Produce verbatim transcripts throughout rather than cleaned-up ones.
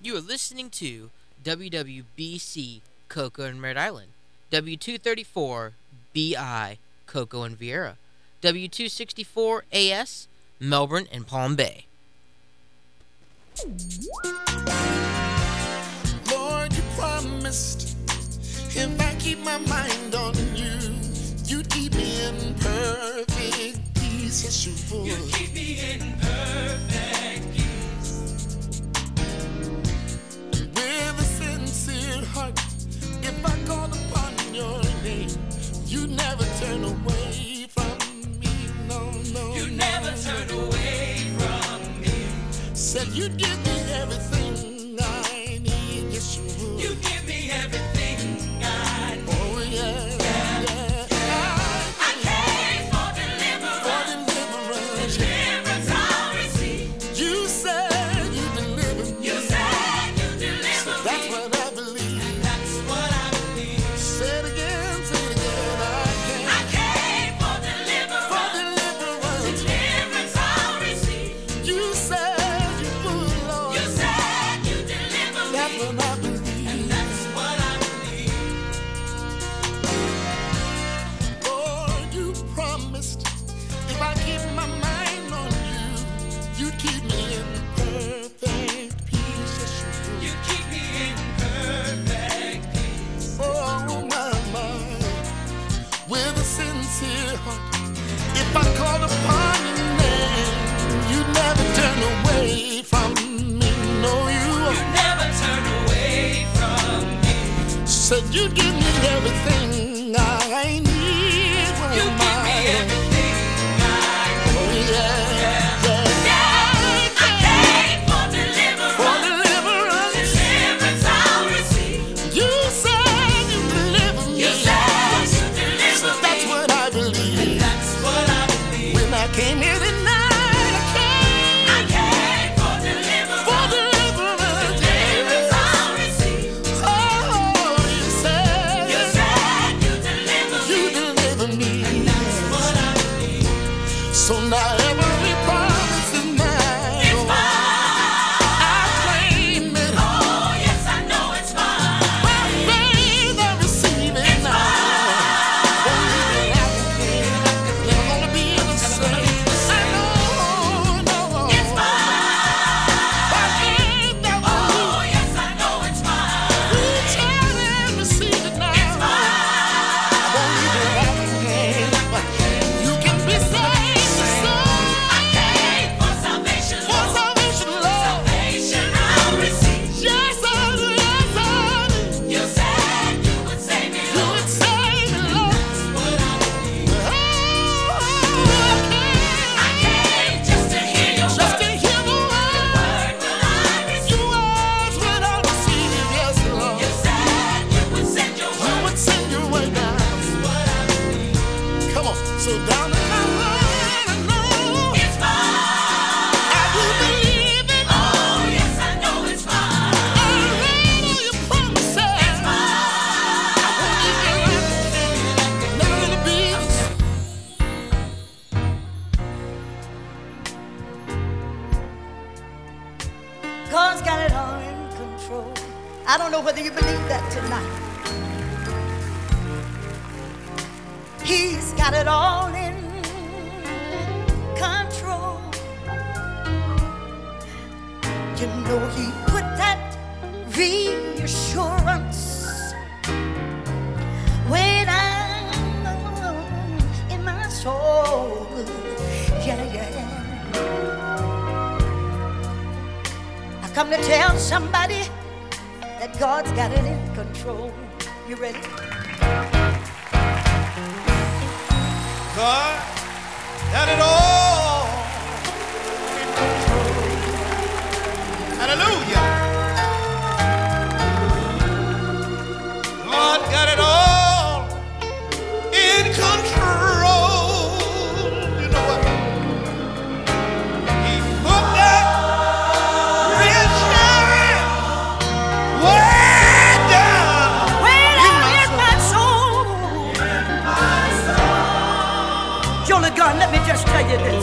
You are listening to W W B C Cocoa and Merritt Island, W two thirty-four B I Cocoa and Vieira, W two sixty-four A S Melbourne and Palm Bay. Lord, you promised if I keep my mind on you, you'd keep me in perfect peace. Yes, you would. You'd keep me in perfect peace. With a sincere heart, if I call upon your name, you never turn away from me. No, no, You no, never no. turn away from me. Said you'd give me everything I need. Yes, you would. You give me everything I need. Oh, yeah, yeah, yeah. I came for deliverance. For deliverance. Deliverance I'll receive. You said you delivered me. You said you So delivered that's me. what I believe. That's what I believe. Say it again, say it again. I I came came for for deliverance. deliverance. Deliverance I'll receive. You said you would, Lord. You said you delivered That's me. what I believe. And that's what I believe. Lord, you promised if I keep my mind on you, you'd keep me in perfect peace. Yes, you would. You keep me in perfect peace. Oh, my, my. With a sincere heart, if I call upon your name, you never turn away from me. No, you You never turn away from me. said you'd give me everything I need. Oh, You give my. me everything I need. Oh, yeah, yeah. I came for For deliverance. deliverance, Deliverance I'll receive. you said you deliver me. You said you So deliver that's me. what I believe. That's what I believe. When I came here tonight, I came I came for for deliverance. deliverance. Deliverance I'll receive. Oh, you said You said you deliver you me. deliver me. That's what I believe. So now every promise is mine. It's Oh, I claim it. Oh, yes, I know it's mine. By faith I receive it It's now. mine. Never gonna be the same. I know, no. It's mine. By faith I Oh, will yes, I know it's mine. reach out and receive it now. It's mine. Won't leave it out of hand. You can be saved, so I came for salvation, for Lord. salvation, Lord. Salvation I'll receive. Yes, I do, yes, I do. You said you would save me, You Lord. would save me, Lord. That's what I believe. Oh, I came just to hear your just to word. hear the word. Word will I receive. Your words will I receive, yes, Lord. You said you would send your You word. would send your way down. What I believe. Come on, so down in my heart, I know It's mine. I do believe it. Oh, yes, I know it's I mine. read all your promises. It's mine. I won't leave you like never gonna be. God's got it all in control. I don't know whether you believe that tonight. He's got it all in control. You know he put that reassurance way down in my soul. Yeah, yeah. I come to tell somebody that God's got it in control. You ready? God got it all in control. Hallelujah. God got it all in control. You know what? He put that reassurance way down Way in down my in my soul. Jolie Gunn, let me just tell you this.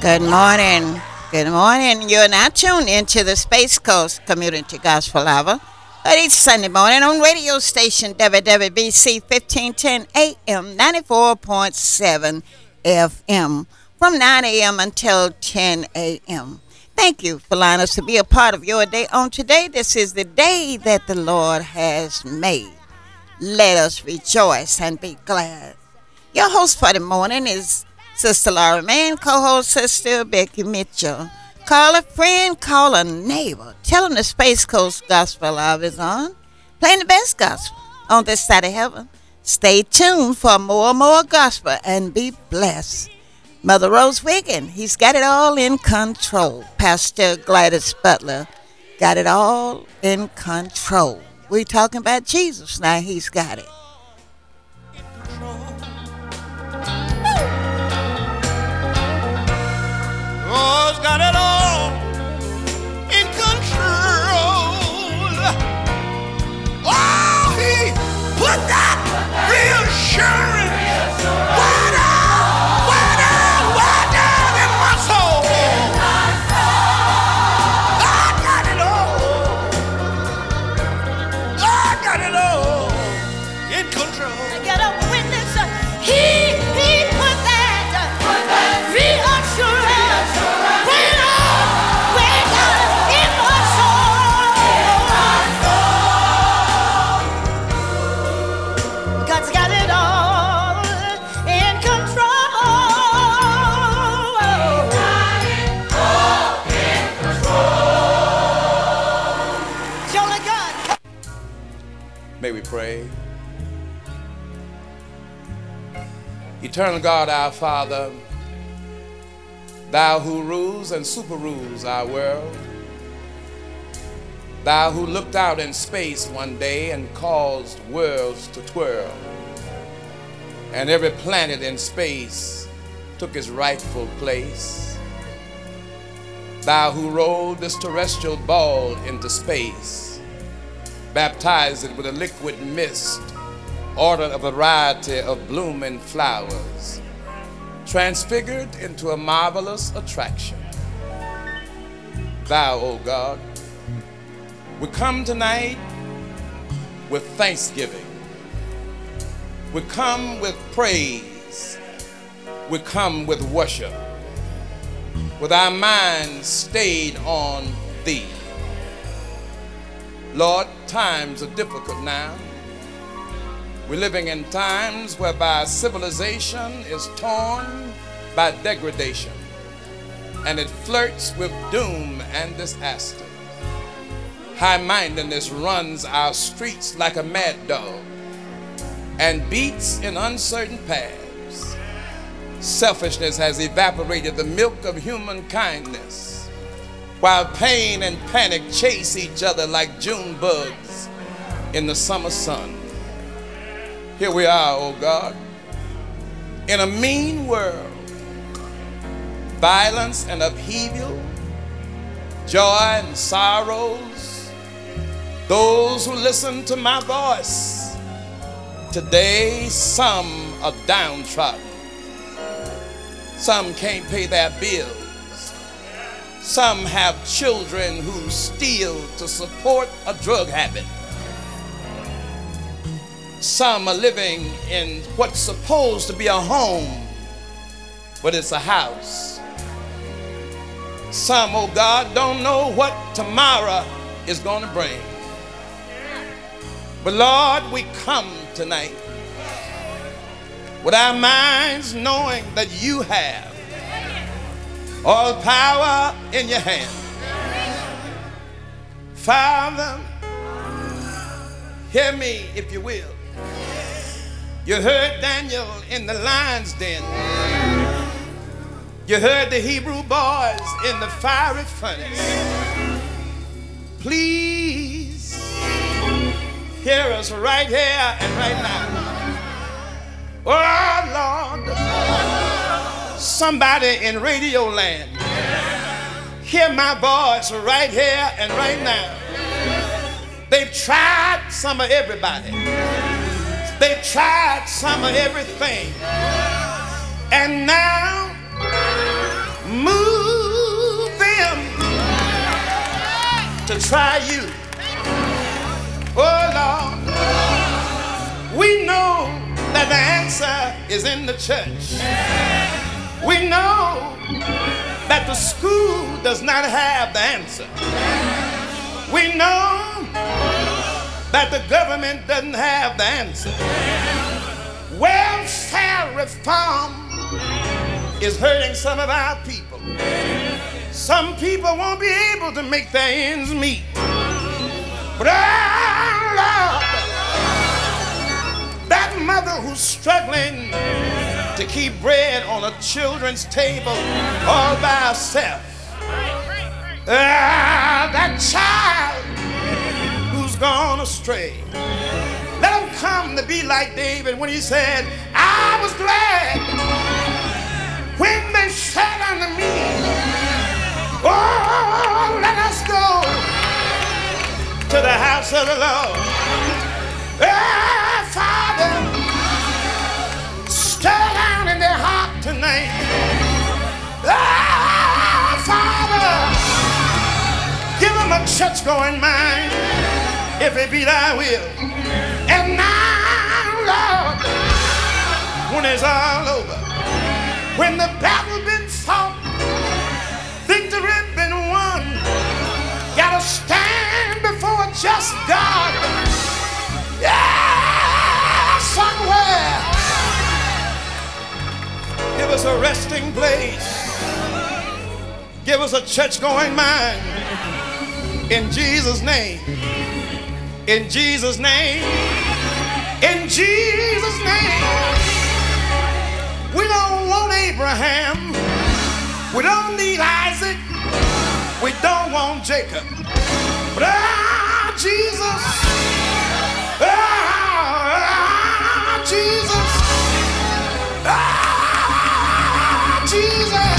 Good morning. Good morning. You're now tuned into the Space Coast Community Gospel Hour. But each Sunday morning on radio station W W B C fifteen ten A M ninety-four point seven F M from nine A M until ten A M Thank you for allowing us to be a part of your day on today. This is the day that the Lord has made. Let us rejoice and be glad. Your host for the morning is Sister Laura Mann, co-host Sister Becky Mitchell. Call a friend, call a neighbor. Tell them the Space Coast Gospel Hour is on. Playing the best gospel on this side of heaven. Stay tuned for more and more gospel and be blessed. Mother Rose Wiggin, he's got it all in control. Pastor Gladys Butler got it all in control. We're talking about Jesus now. He's got it. God's got it all in control. Oh, he put that reassurance way down, way down, way down in my soul. God got it all. God got it all in control. I got a witness. He, he put that, put that reassurance. May we pray. Eternal God, our Father, thou who rules and super rules our world, thou who looked out in space one day and caused worlds to twirl, and every planet in space took its rightful place, thou who rolled this terrestrial ball into space, baptized it with a liquid mist, ordered a variety of blooming flowers, transfigured into a marvelous attraction. Thou, O God, we come tonight with thanksgiving. We come with praise. We come with worship, with our minds stayed on thee. Lord, times are difficult now. We're living in times whereby civilization is torn by degradation, and it flirts with doom and disaster. High-mindedness runs our streets like a mad dog and beats in uncertain paths. Selfishness has evaporated the milk of human kindness, while pain and panic chase each other like June bugs in the summer sun. Here we are, oh God, in a mean world, violence and upheaval, joy and sorrows. Those who listen to my voice today, some are downtrodden. Some can't pay their bills. Some have children who steal to support a drug habit. Some are living in what's supposed to be a home, but it's a house. Some, oh God, don't know what tomorrow is going to bring. But Lord, we come tonight with our minds knowing that you have all power in your hand. Father, hear me if you will. You heard Daniel in the lion's den. You heard the Hebrew boys in the fiery furnace. Please hear us right here and right now. Oh, Lord. Somebody in Radio Land, hear my voice right here and right now. They've tried some of everybody. They've tried some of everything. And now, move try you. Oh Lord, we know that the answer is in the church. We know that the school does not have the answer. We know that the government doesn't have the answer. Welfare reform is hurting some of our people. Some people won't be able to make their ends meet. But oh Lord, that mother who's struggling to keep bread on her children's table all by herself. Ah, that child who's gone astray. Let him come to be like David when he said, I was glad when they said unto me, oh, let us go to the house of the Lord. Ah, Father, stir down in their heart tonight. Ah, Father, give them a church-going mind, if it be thy will. And now, Lord, when it's all over, when the battle been fought, victory been won, gotta stand before a just God. Yeah, somewhere. Give us a resting place. Give us a church-going mind. In Jesus' name. In Jesus' name. In Jesus' name. We don't want Abraham. We don't need Isaac. We don't want Jacob. But ah, Jesus. Ah, Jesus. Ah, Jesus.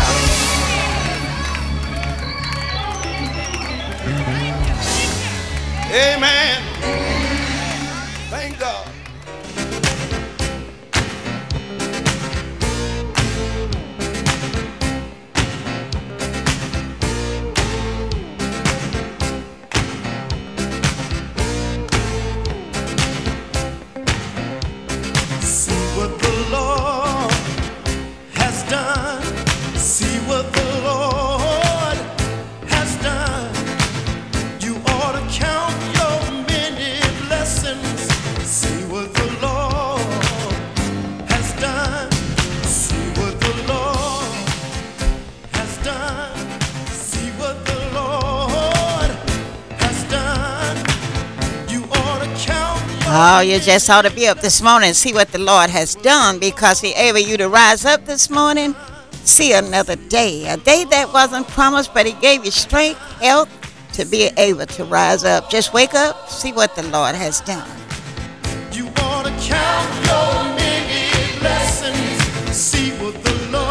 Amen. Thank God. See what the Lord has done. See what the Lord has done. You ought to count your many blessings. See what the Lord has done. See what the Lord has done. See what the Lord has done. You ought to count your Oh, you just ought to be up this morning and see what the Lord has done, because He able you to rise up this morning, see another day, a day that wasn't promised, but He gave you strength, health to be able to rise up. Just wake up, see what the Lord has done. You ought to count your many blessings. See what the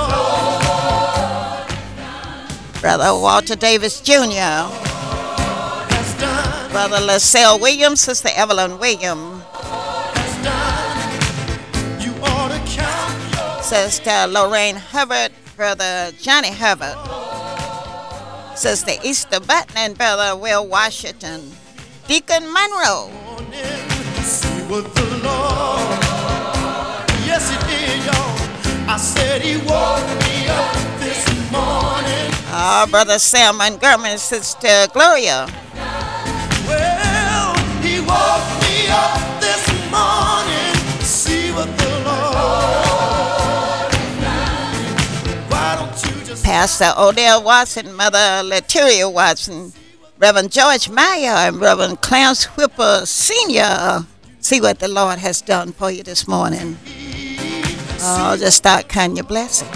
Lord Brother Walter Davis Junior, has done. Brother LaSalle Williams, Sister Evelyn Williams, Has done. You ought to count your Sister Lorraine Hubbard, Brother Johnny Hubbard, Sister Easter Button, and Brother Will Washington, Deacon Monroe. morning. See what the Lord. Yes, He did, y'all. I said He woke me up this morning. Oh, Brother Sam Montgomery and Sister Gloria. Well, He woke me up this morning. See what the Lord. Why don't you just Pastor Odell Watson, Mother Letiria Watson, Reverend George Meyer, and Reverend Clarence Whipper Senior See what the Lord has done for you this morning. Oh, just start counting your blessing.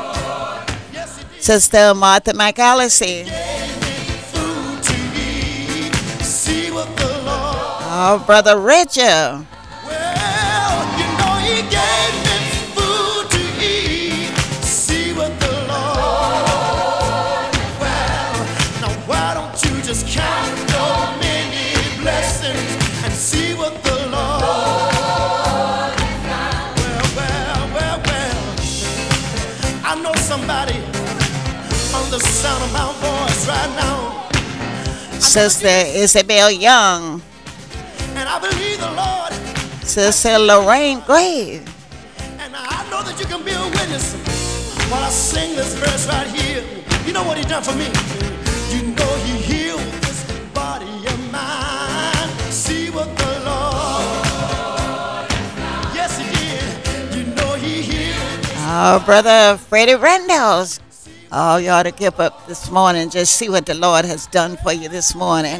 Sister Martha McAllister. food to eat? See what the Lord. Oh, Brother Reggie. Well, you know He gave me food to eat. See what the Lord. Well, now why don't you just count your many blessings and see what the Lord. Well, well, well, well. I know somebody on the sound of my voice right now Sister Isabel Young, And I believe the Lord. Sister Lorraine Grave, And I know that you can be a witness while I sing this verse right here. You know what he done for me? You know he healed this body of mine. See what the Lord, yes he did. You know he healed. our brother Freddie Randalls. Oh, you ought to get up this morning, just see what the Lord has done for you this morning.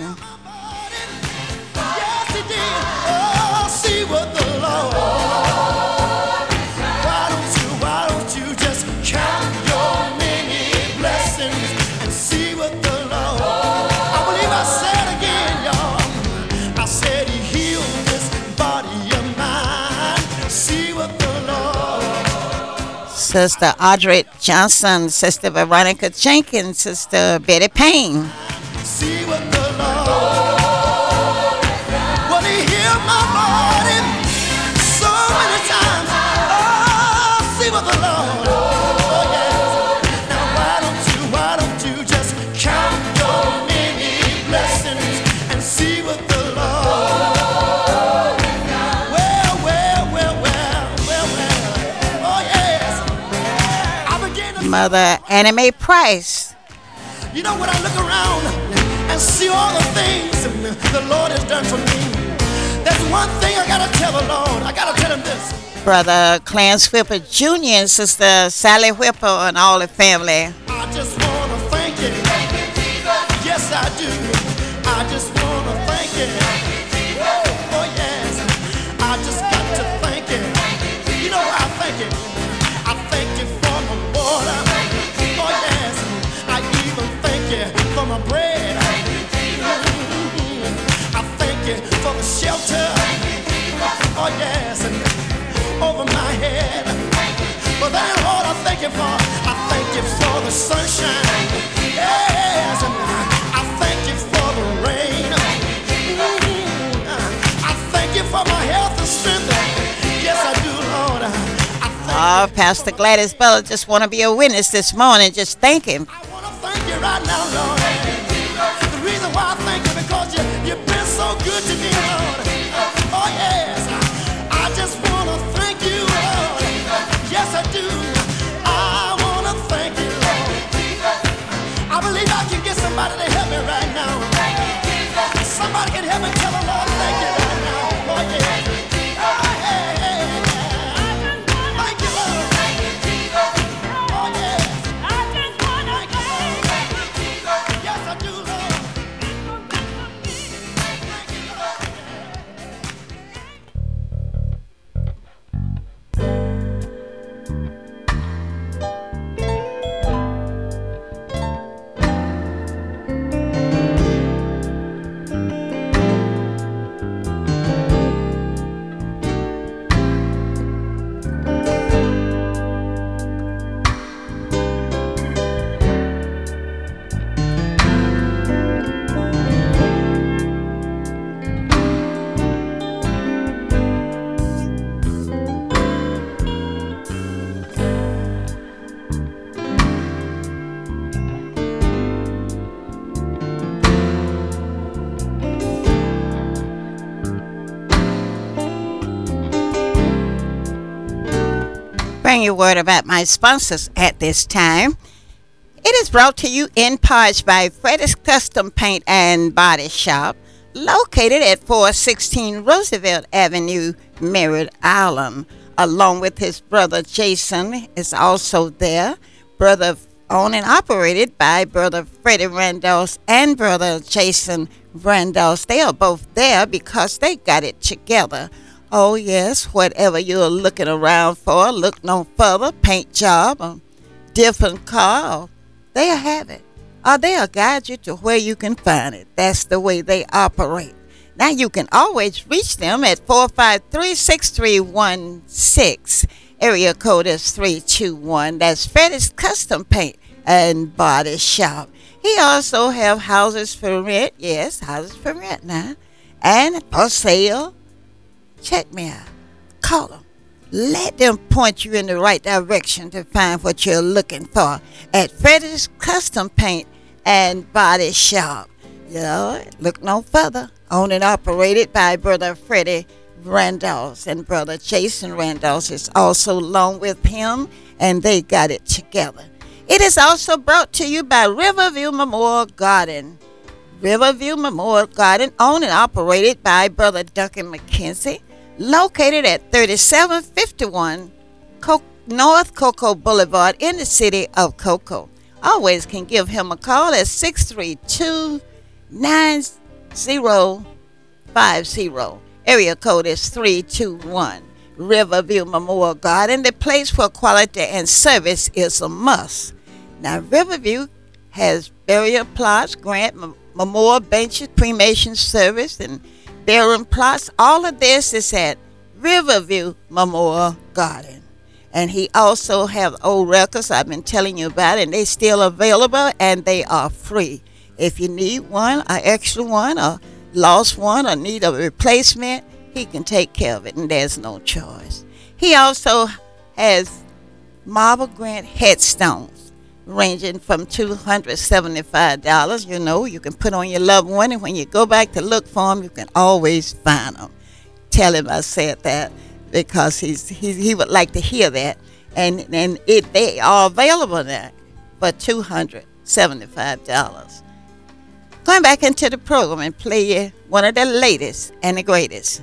Yes he did. Oh, see what the Lord. Why don't you, why don't you just count your many blessings and see what the Lord. I believe I said again, y'all. I said he healed this body of mine. See what the Lord. Sister Audrey Johnson, Sister Veronica Jenkins, Sister Betty Payne. See what the Lord. Well, he healed my body so many times. Oh, see what the Lord. Oh, yes. Now, why don't you, why don't you just count your many blessings and see what the Lord. Well, well, well, well, well, well. Oh, yes. I begin to. Mother Annie Mae Price. You know, when I look around and see all the things the Lord has done for me, there's one thing I gotta tell the Lord. I gotta tell him this. Brother Clarence Whipper Junior and Sister Sally Whipper and all the family. I just wanna thank you. Yes, I do. I just wanna thank you. Oh, yes. I just got to thank you. You know why I thank you? I thank you for my water. Oh, yes. I even thank you for my bread. I thank you for the shelter. Oh, yes. Over my head. But that ain't all I thank you for. I thank you for the sunshine. Yes. I thank you for the rain. I thank you for my health and strength. Yes, I do, Lord. I thank Oh, Pastor Gladys Bella just want to be a witness this morning. Just thank him. I want to thank you right now, Lord. The reason why I thank you because you, you've been so good to me, Lord. Oh, yes. I just want to thank you, Lord. Yes, I do. I want to thank you, Lord. I believe I can get somebody to help me right now. Somebody can help me tell the Lord thank you right now. Oh, yeah. Oh, hey, hey, hey. Thank you, Lord. Oh, yes. Yes, I do, Lord. Thank you, Lord. Bring your word about my sponsors at this time. It is brought to you in parts by Freddie's Custom Paint and Body Shop, located at four sixteen Roosevelt Avenue, Merritt Island. Along with his brother Jason is also there. Brother owned and operated by Brother Freddie Randolph and Brother Jason Randolph. They are both there because they got it together. Oh, yes, whatever you're looking around for, look no further, paint job, a different car, they'll have it. Or they'll guide you to where you can find it. That's the way they operate. Now, you can always reach them at four five three, six three one six. Area code is three two one. That's Freddie's Custom Paint and Body Shop. He also have houses for rent. Yes, houses for rent now. And for sale. Check me out. Call them. Let them point you in the right direction to find what you're looking for at Freddie's Custom Paint and Body Shop. Yeah, look no further. Owned and operated by Brother Freddie Randolph, and Brother Jason Randolph is also along with him, and they got it together. It is also brought to you by Riverview Memorial Garden. Riverview Memorial Garden, owned and operated by Brother Duncan McKenzie, located at thirty-seven fifty-one Co- North Cocoa Boulevard in the city of Cocoa. Always can give him a call at six three two, nine zero five zero. Area code is three two one. Riverview Memorial Garden, the place where quality and service is a must. Now, Riverview has burial plots, grant mem- memorial benches, cremation service, and burial plots. All of this is at Riverview Memorial Garden. And he also have old records I've been telling you about, and they still available, and they are free. If you need one, an extra one, or lost one, or need a replacement, he can take care of it, and there's no charge. He also has marble grant headstones ranging from two hundred seventy-five dollars. You know, you can put on your loved one, and when you go back to look for them, you can always find them. Tell him I said that, because he's, he, he would like to hear that. And, and it, they are available now for two hundred seventy-five dollars. Going back into the program and play you one of the latest and the greatest.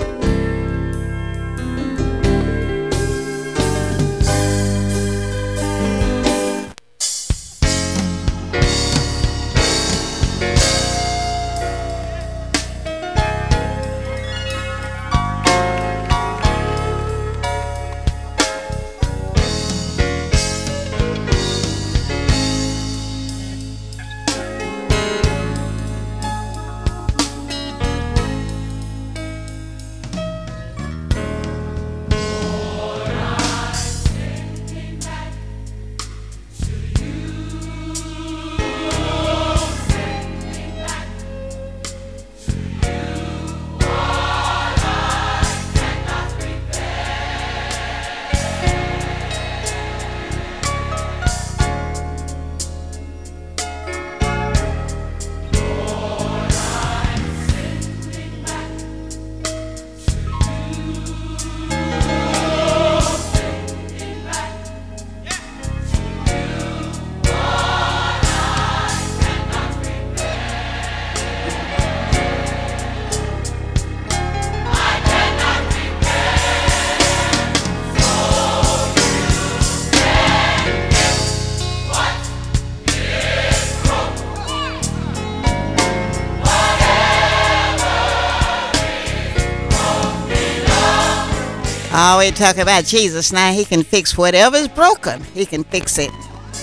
Oh, we talk about Jesus now. He can fix whatever's broken. He can fix it.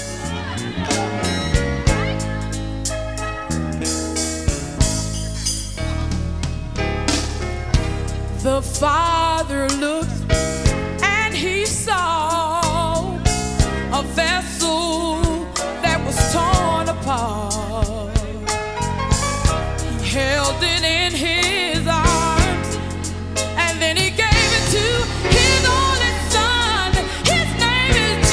The Father looked and he saw a vessel that was torn apart. He held it in his arms, and then he gave it to his only son. His name is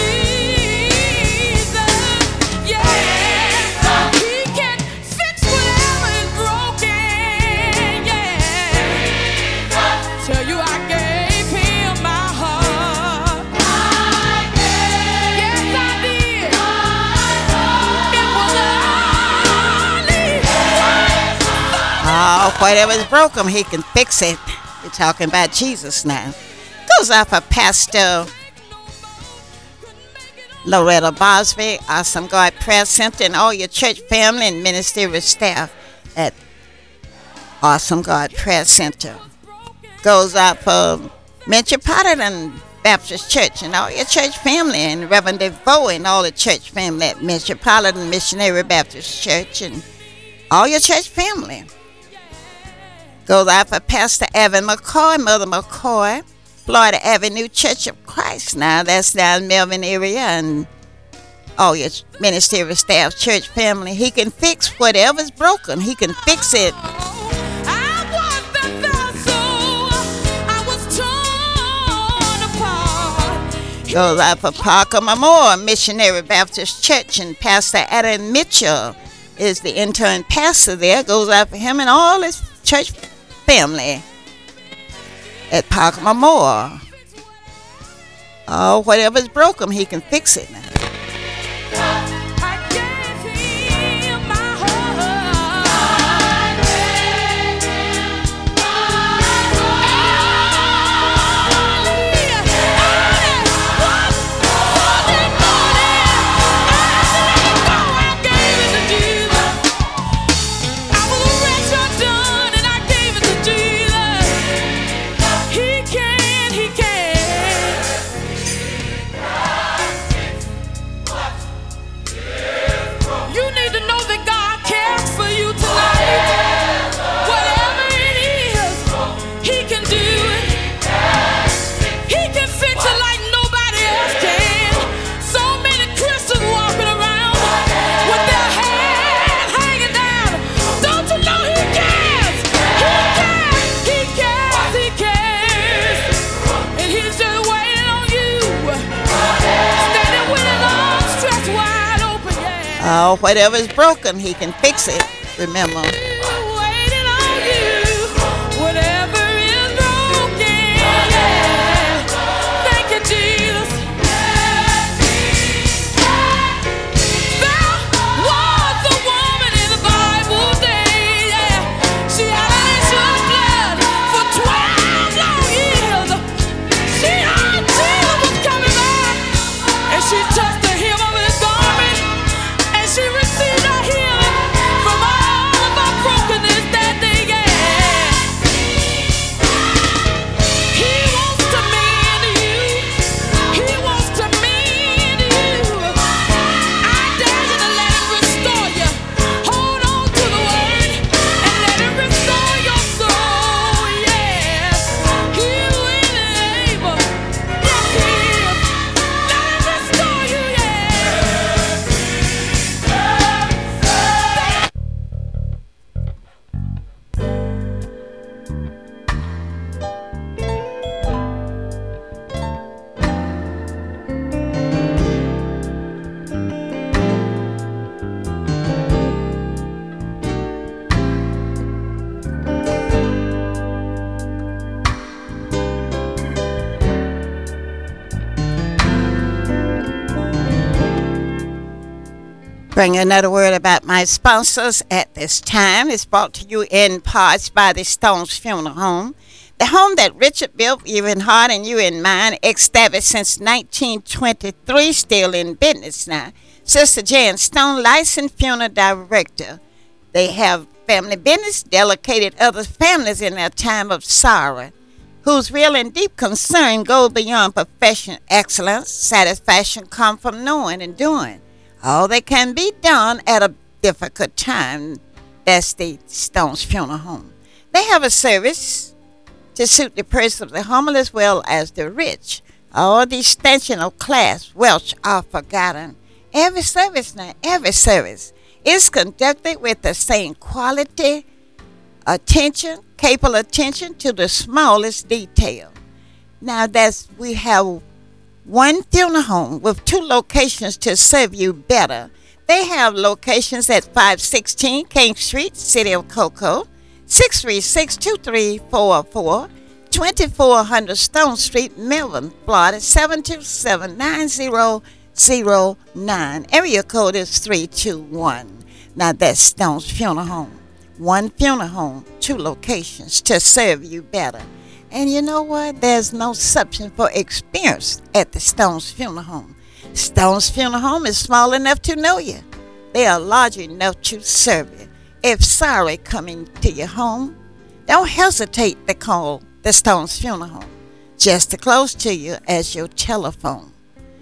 Jesus. Yeah, he can fix whatever is broken. Yeah, tell you I gave him my heart. I gave. Yes, I did. It was only. Oh, whatever's broken, he can fix it. We're talking about Jesus now. Goes out for Pastor Loretta Bosby, Awesome God Prayer Center, and all your church family and ministerial staff at Awesome God Prayer Center. Goes out for Metropolitan Baptist Church and all your church family, and Reverend DeVoe and all the church family at Metropolitan Missionary Baptist Church, and all your church family. Goes out for Pastor Evan McCoy, Mother McCoy, Florida Avenue Church of Christ. Now that's down in Melvin area, and all your ministerial staff, church family. He can fix whatever's broken. He can fix it. I was the vessel. I was torn apart. Goes out for Parker Memorial Missionary Baptist Church, and Pastor Adam Mitchell is the intern pastor there. Goes out for him and all his church family at Park Memorial. Oh, whatever's broken, he can fix it now. Oh, whatever's broken, he can fix it. Remember. Bring another word about my sponsors at this time. It's brought to you in parts by the Stones Funeral Home. The home that Richard built, you in heart and you in mind, established since nineteen twenty-three, still in business now. Sister Jan Stone, licensed funeral director. They have family business, delegated other families in their time of sorrow, whose real and deep concern goes beyond professional excellence. Satisfaction comes from knowing and doing all that can be done at a difficult time. That's the Stones Funeral Home. They have a service to suit the person of the humble as well as the rich. All distinction of class, wealth are forgotten. Every service now, every service is conducted with the same quality, attention, capable attention to the smallest detail. Now that's, we have one funeral home with two locations to serve you better. They have locations at five sixteen King Street, City of Cocoa, six three six, two three four four, twenty-four hundred Stone Street, Melbourne, Florida, seven two seven, nine zero zero nine. Area code is three two one. Now that's Stone's Funeral Home. One funeral home, two locations to serve you better. And you know what? There's no substitute for experience at the Stones Funeral Home. Stones Funeral Home is small enough to know you. They are large enough to serve you. If sorry coming to your home, don't hesitate to call the Stones Funeral Home, just as close to you as your telephone.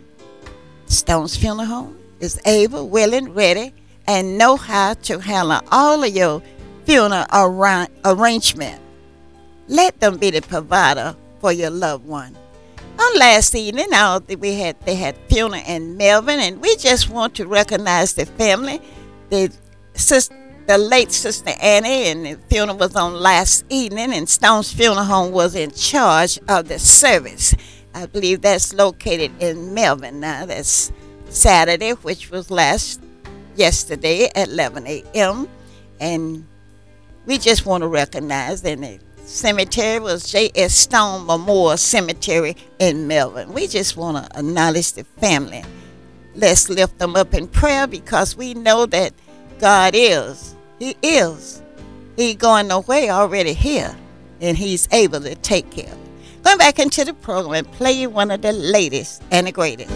Stones Funeral Home is able, willing, ready, and know how to handle all of your funeral arra- arrangement. Let them be the provider for your loved one. On last evening, now that we had they had funeral in Melbourne, and we just want to recognize the family. The sister, the late Sister Annie, and the funeral was on last evening, and Stone's Funeral Home was in charge of the service. I believe that's located in Melbourne now. That's Saturday, which was last yesterday at eleven a.m. And we just want to recognize that the cemetery was J S. Stone Memorial Cemetery in Melbourne. We just want to acknowledge the family. Let's lift them up in prayer because we know that God is. He is. He going nowhere, already here. And he's able to take care of it. Going back into the program and play you one of the latest and the greatest.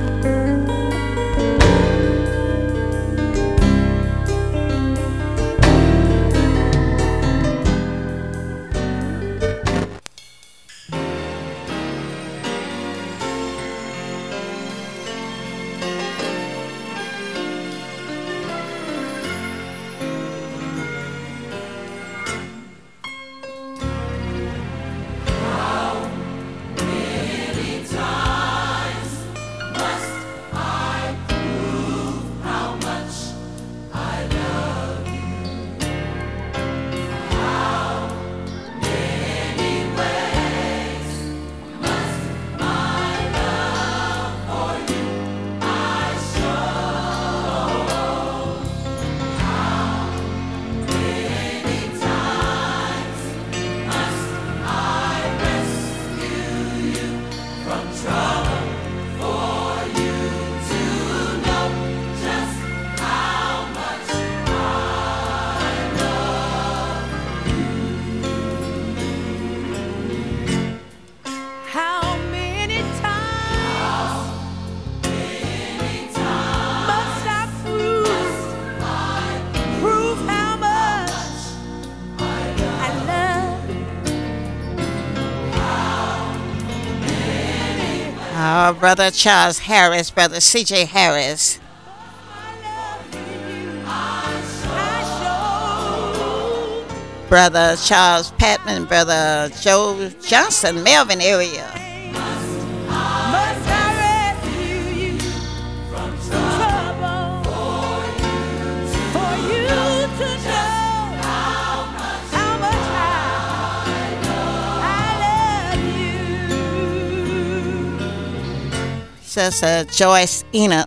Our brother Charles Harris, brother C J Harris. Brother Charles Patman, brother Joe Johnson, Melvin area. Sister Joyce Enoch.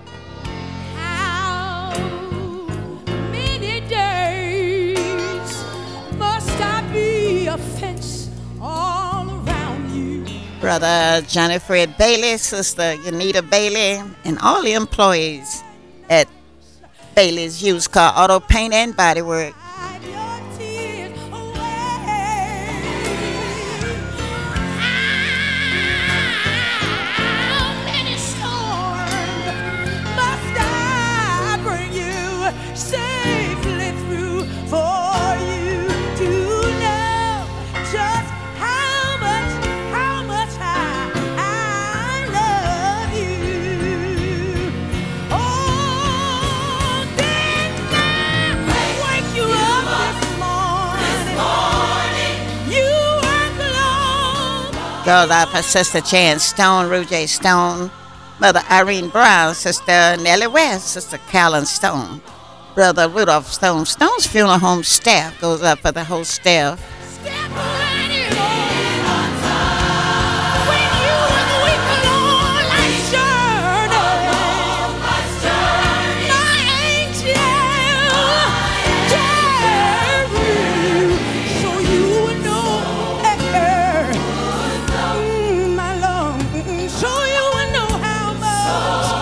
How many days must I be a fence all around you? Brother Johnny Fred Bailey, Sister Yanita Bailey, and all the employees at Bailey's Used Car Auto Paint and Body Work. Hide your tears away. How many storms must I bring you safely through for you to know just how much, how much I, I love you? Oh, didn't I wake you up this morning? You weren't alone. Goes out for Sister Jan Stone, Rue J. Stone, Mother Irene Brown, Sister Nellie West, Sister Callan Stone, Brother Rudolph Stone. Stone's funeral home staff goes up for the whole staff. Step right in on time. When you were weak alone, like journey. My angel, carry so you would know, eh, mm, my love, mm, so you would know how much.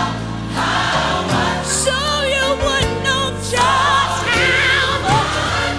So you would know just how much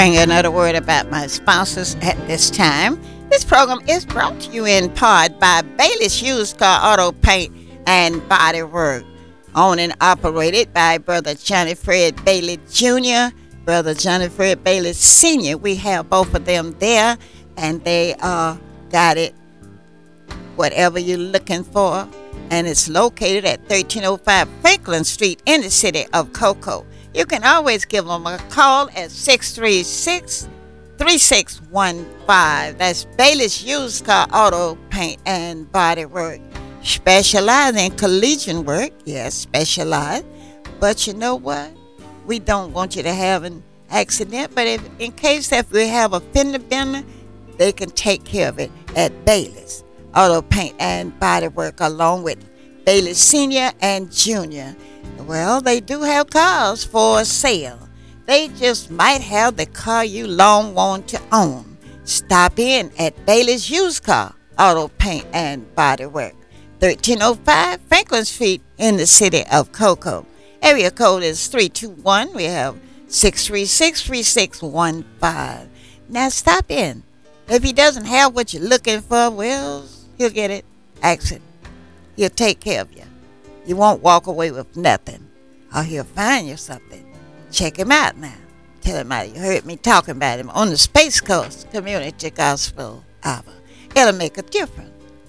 bring you another word about my sponsors at this time. This program is brought to you in part by Bailey's Used Car Auto Paint and Body Work, owned and operated by Brother Johnny Fred Bailey Junior, Brother Johnny Fred Bailey Senior We have both of them there, and they uh, got it, whatever you're looking for, and it's located at thirteen oh five Franklin Street in the city of Cocoa. You can always give them a call at six three six, three six one five. That's Bailey's Used Car Auto Paint and Body Work. Specialize in collision work. Yes, specialize. But you know what? We don't want you to have an accident. But if, in case if we have a fender bender, they can take care of it at Bailey's Auto Paint and Body Work, along with Bailey Senior and Junior Well, they do have cars for sale. They just might have the car you long want to own. Stop in at Bailey's Used Car Auto Paint and Body Work, thirteen oh five Franklin Street in the city of Cocoa. Area code is three two one. We have six three six, three six one five. Now stop in. If he doesn't have what you're looking for, well, he'll get it. Ask him. He'll take care of you. You won't walk away with nothing, or he'll find you something. Check him out now. Tell him how you heard me talking about him on the Space Coast Community Gospel Hour. It'll make a difference.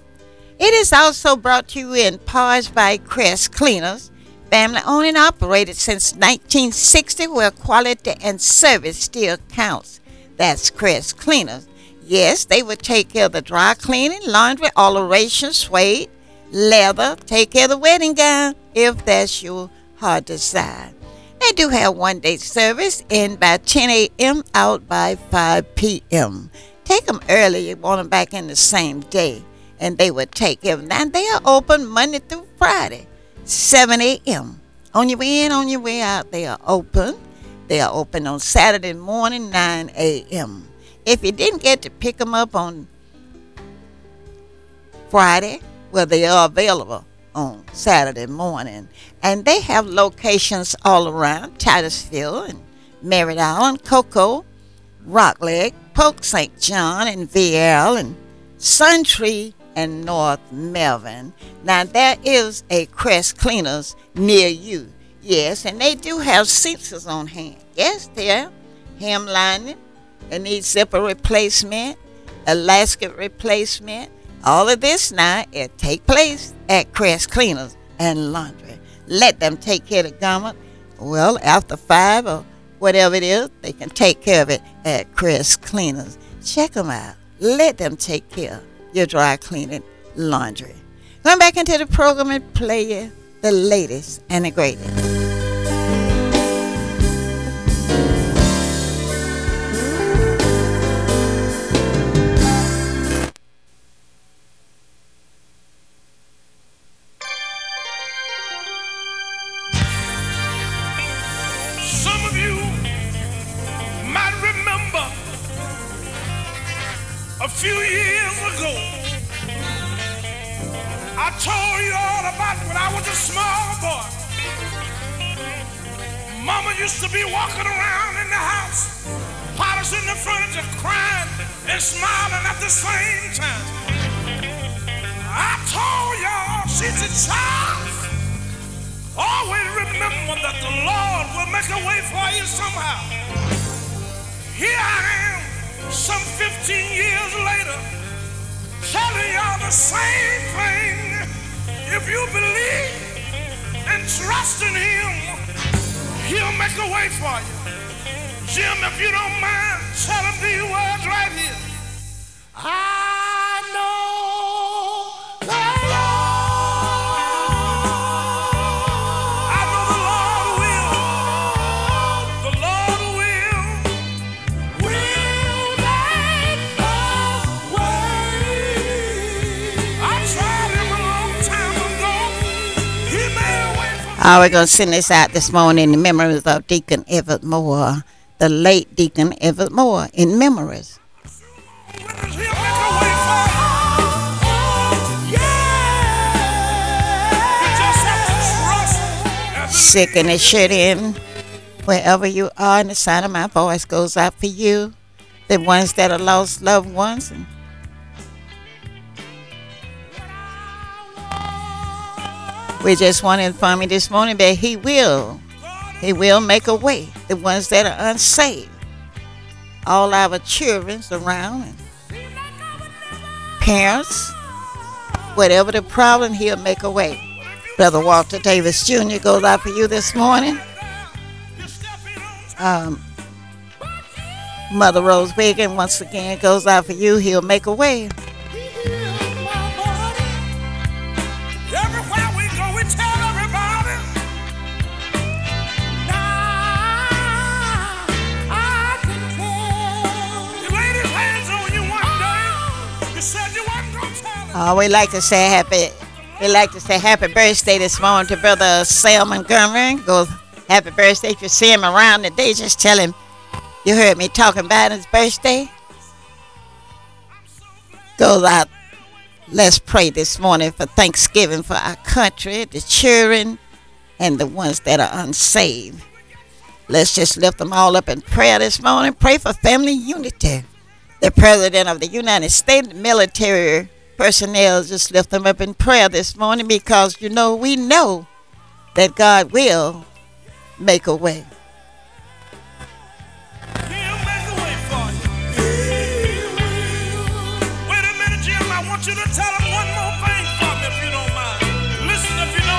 It is also brought to you in part by Crest Cleaners, family owned and operated since nineteen sixty, where quality and service still counts. That's Crest Cleaners. Yes, they will take care of the dry cleaning, laundry, alteration, suede, leather, take care of the wedding gown, if that's your heart desire. They do have one-day service, in by ten a.m., out by five p.m. Take them early. You want them back in the same day, and they will take care of them. Now, they are open Monday through Friday, seven a.m. On your way in, on your way out, they are open. They are open on Saturday morning, nine a.m. If you didn't get to pick them up on Friday, well, they are available on Saturday morning. And they have locations all around Titusville and Merritt Island, Cocoa, Rockledge, Polk Saint John, and V L, and Suntree, and North Melvin. Now, there is a Crest Cleaners near you. Yes, and they do have sensors on hand. Yes, they are. Hem lining. They need zipper replacement, elastic replacement. All of this now, it take place at Crest Cleaners and Laundry. Let them take care of the garment. Well, after five or whatever it is, they can take care of it at Crest Cleaners. Check them out. Let them take care of your dry cleaning laundry. Going back into the program and play you the latest and the greatest. A few years ago, I told you all about when I was a small boy. Mama used to be walking around in the house, polishing the furniture, crying and smiling at the same time. I told y'all, she's a child. Always remember that the Lord will make a way for you somehow. Here I am, some fifteen years later, telling y'all the same thing. If you believe and trust in Him, He'll make a way for you. Jim, if you don't mind, tell him these words right here. I know the Lord. I know the Lord will. The Lord will. Will make a way. I tried him a long time ago. He made a way for me. Uh, we're going to send this out this morning in memories of Deacon Everett Moore, the late Deacon Everett Moore, in memories. Sick and it shut in. Wherever you are, and the sound of my voice goes out for you, the ones that are lost loved ones. And we just want to inform you this morning that He will, He will make a way. The ones that are unsaved, all our children's around, and parents, whatever the problem, He'll make a way. Brother Walter Davis Junior goes out for you this morning. Um, Mother Rose Wiggin once again goes out for you. He'll make a way. Everywhere we go, we tell everybody. Now I can tell. You laid His hands on you one day. You said you wasn't gonna tell it. Oh, we like to say happy. We like to say happy birthday this morning to Brother Sam Montgomery. Goes happy birthday. If you see him around today, just tell him you heard me talking about his birthday. Goes out. Let's pray this morning for Thanksgiving for our country, the children, and the ones that are unsaved. Let's just lift them all up in prayer this morning. Pray for family unity. The President of the United States, military personnel, just lift them up in prayer this morning, because, you know, we know that God will make a way. He'll make a way for you. Wait a minute, Jim. I want you to tell him one more thing for me, if you don't mind. Listen,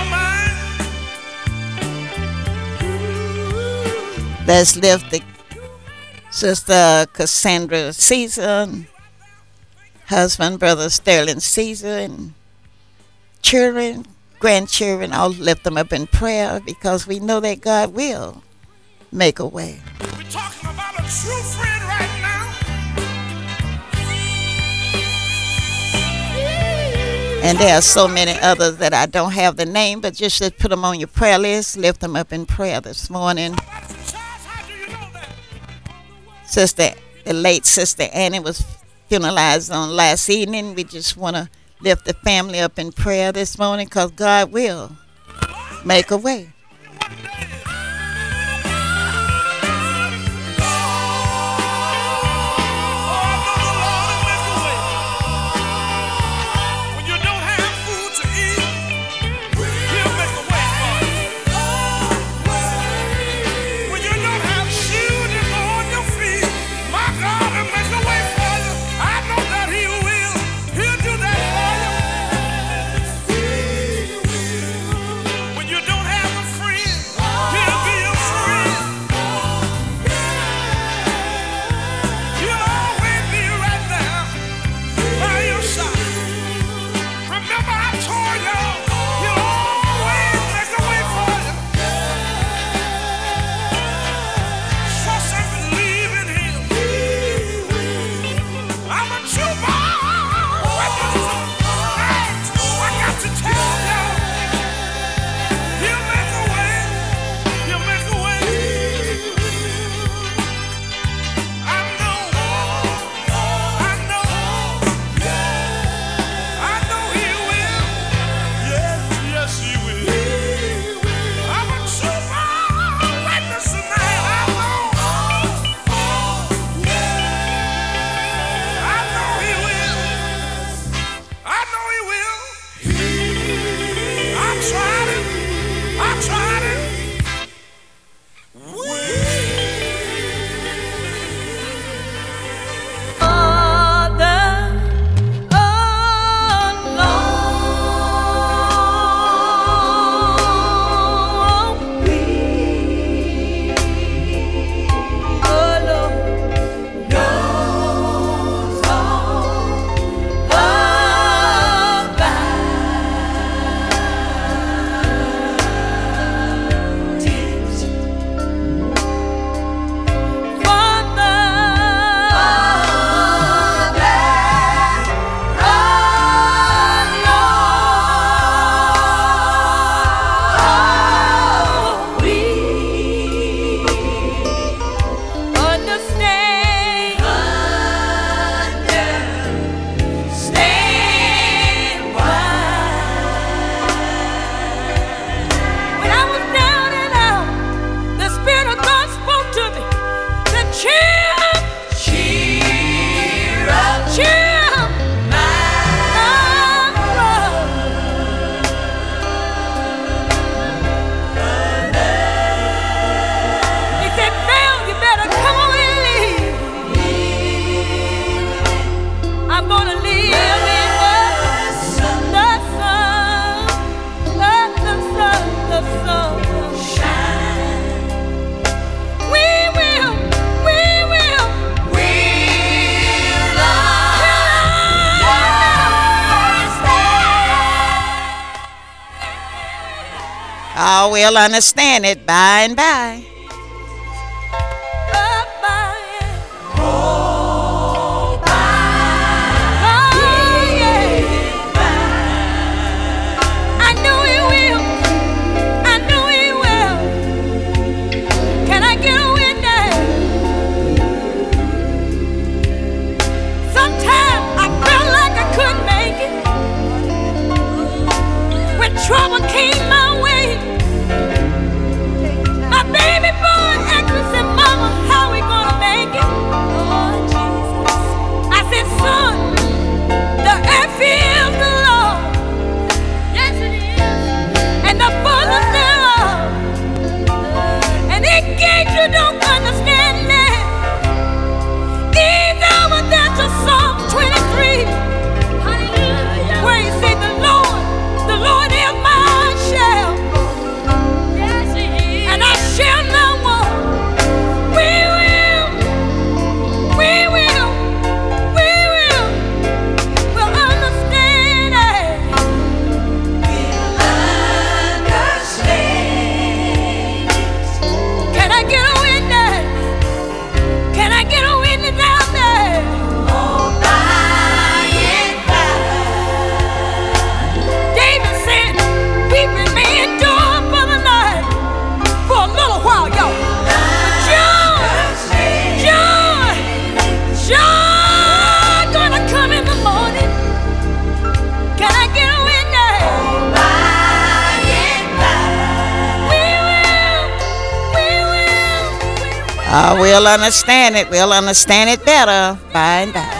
if you don't mind. Let's lift the Sister Cassandra Caesar, husband, Brother Sterling Caesar, and children, grandchildren, all lift them up in prayer, because we know that God will make a way. We're talking about a true friend right now. And there are so many others that I don't have the name, but just let's put them on your prayer list. Lift them up in prayer this morning. Charles, how do you know that? Sister, the late Sister Annie was funeralized on last evening. We just want to lift the family up in prayer this morning, because God will make a way. When you don't have Oh, we'll understand it by and by. Trouble came my way. My baby boy asked me, said, Mama, how we gonna make it? Oh, Jesus. I said, son, the earth is the Lord. Yes, it is. And the fullness thereof. And in case you don't understand that, these over there to Psalm twenty-three. Hallelujah. Where you see the Lord, the Lord is my shell. Yes, He is. And I shall not want. We will, we will, we will, will understand it. We'll understand it. Can I get a witness? Can I get a witness out there? Oh, by and by. David said, weeping may endure for the night, for a little while, y'all. But joy, joy, joy gonna come in the morning. Can I get a witness? By and by. We will, we will, we will. Oh, we'll understand it. We'll understand it better by and by.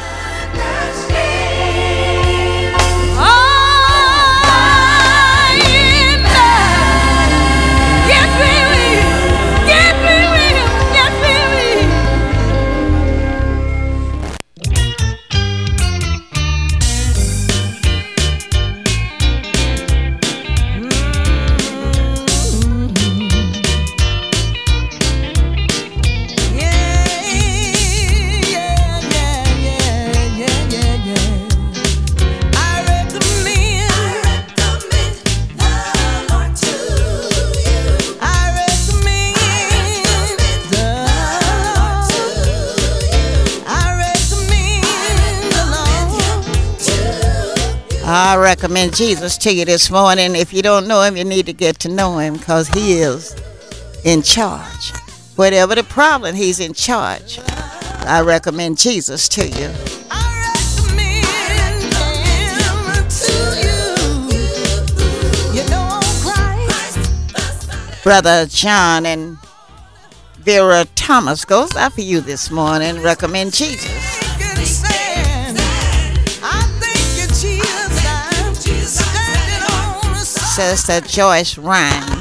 I recommend Jesus to you this morning. If you don't know him, you need to get to know him because he is in charge. Whatever the problem, he's in charge. I recommend Jesus to you. Brother John and Vera Thomas goes out for you this morning. Recommend Jesus. Sister Joyce Ryan.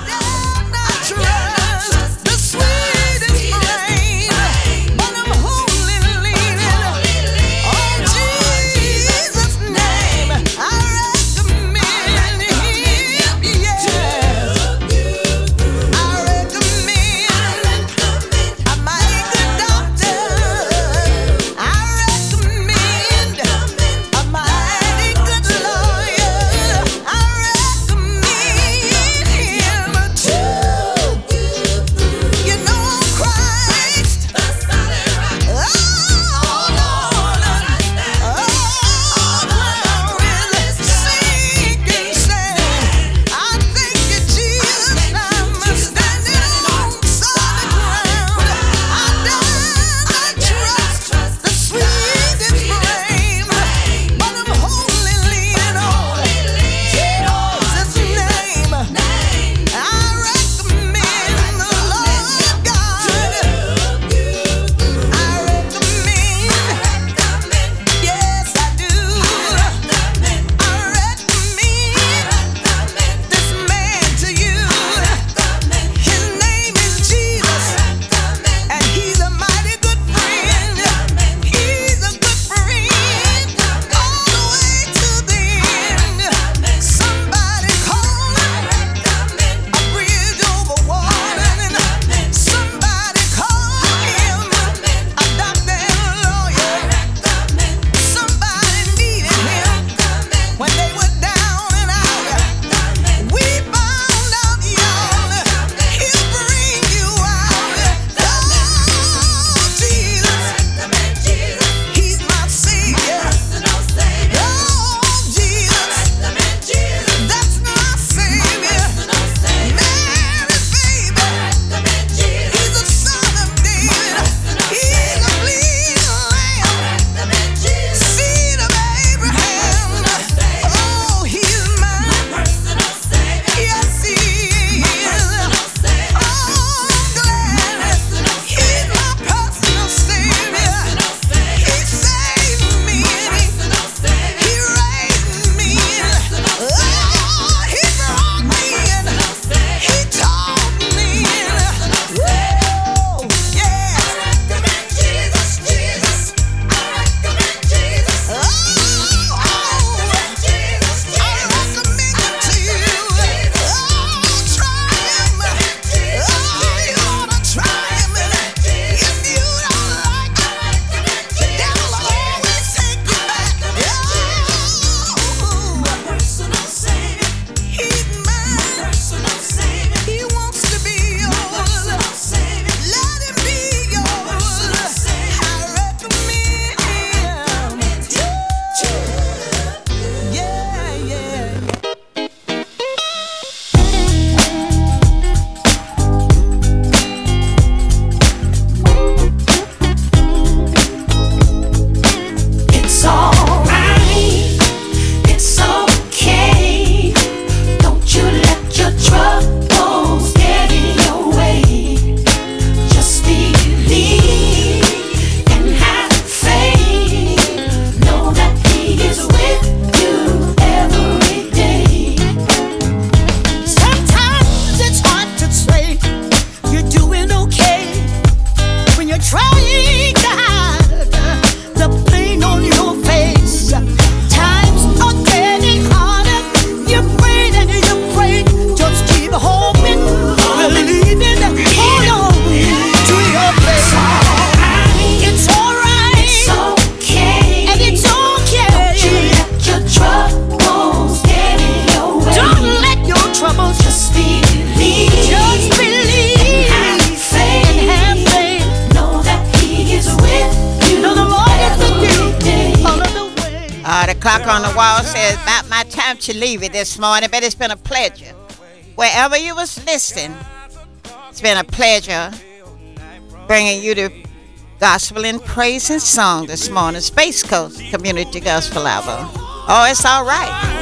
troubles, just believe. Just believe. And have faith. And have faith. Know that He is with you. Know the Lord is with you all of the way. Uh, the clock on the wall says about my time to leave it this morning, but it's been a pleasure. Wherever you was listening, it's been a pleasure bringing you the gospel and praise and song this morning. Space Coast Community Gospel Hour. Oh, it's all right.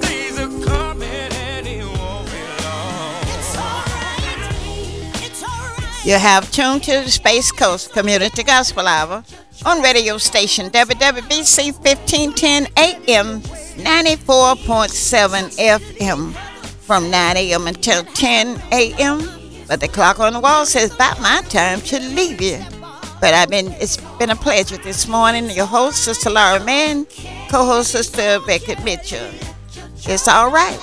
You have tuned to the Space Coast Community Gospel Hour on radio station W W B C fifteen ten A M, ninety-four point seven F M from nine a.m. until ten a.m. But the clock on the wall says about my time to leave you. But I've been it's been a pleasure this morning. Your host, Sister Laura Mann, co-host, Sister Beckett Mitchell. It's all right.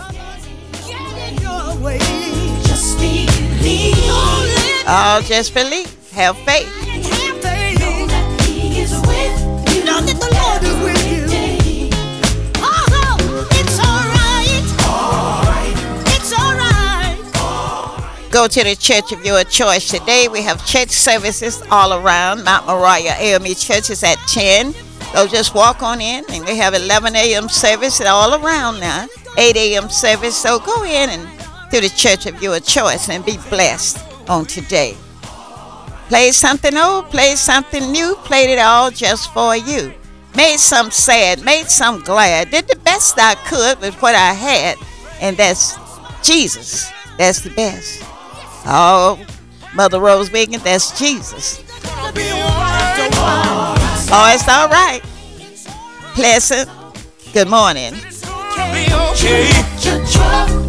Just believe. Oh, just believe. Have faith. Know that He is with you. Know that the Lord is with you. Oh, it's all right. All right. It's all right. Go to the church of your choice today. We have church services all around. Mount Moriah A M E Church is at ten. So just walk on in, and we have eleven a.m. service all around now. eight a.m. service. So go in and to the church of your choice and be blessed on today. Play something old, play something new, played it all just for you. Made some sad, made some glad. Did the best I could with what I had, and that's Jesus. That's the best. Oh, Mother Rose Wiggins, that's Jesus. Oh, it's all right. Pleasant. Good morning. Be okay.